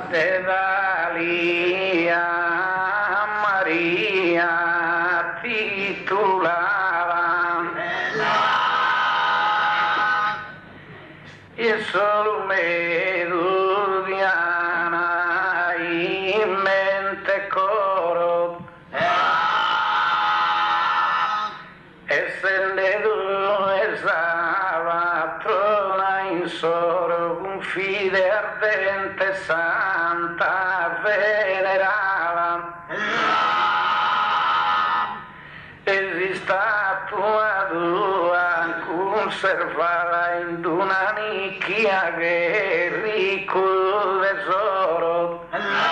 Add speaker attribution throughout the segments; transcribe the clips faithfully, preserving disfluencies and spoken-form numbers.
Speaker 1: de Dalia Maria titulava e solo Medudiana in mente coro e se ne due stava trona in soro con fide ardente santa venerava esista tua tua conservava in una nicchia che ricco tesoro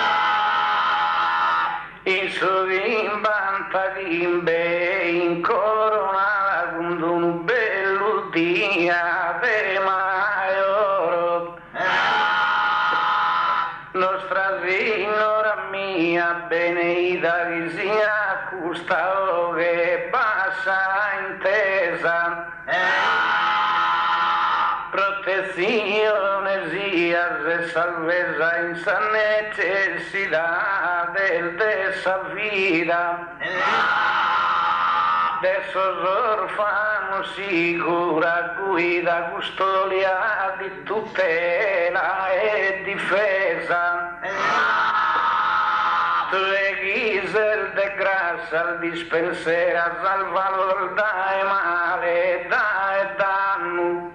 Speaker 1: in suo imbantagimbe in corona con un bello dia de maioro nostra signora mia beneita che sia custa che bassa intesa protezione sia se salvezza in sa necessità del dessa vita adesso orfano sicura guida custodia di tutela e difesa tue ghisel de grassa al dispensera salvalor dai male dai danno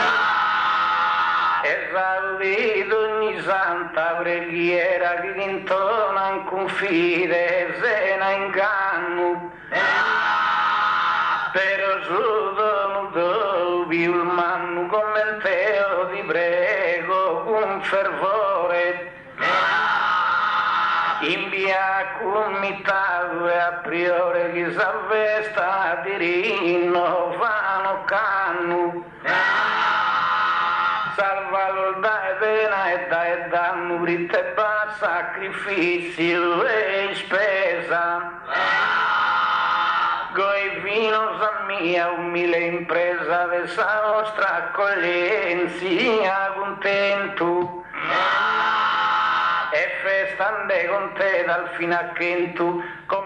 Speaker 1: esaudito ogni santa preghiera che intona in confide sena inganno però su dono dovi il manno con l'enteo ti prego con fervore in via comitado e a priori che s'avvesta di rinnovano canno salvalo dai pena e dai danno britte ba sacrificio e spesa coi vino sa mia umile impresa de sa nostra accoglienza contento e festande con te dal fino a che tu